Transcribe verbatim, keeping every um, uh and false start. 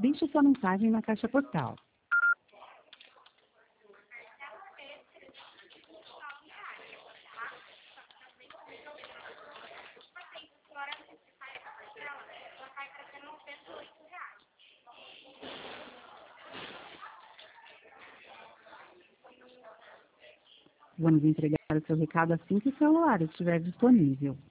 Deixe sua mensagem na caixa postal. Vamos entregar o seu recado assim que o celular estiver disponível.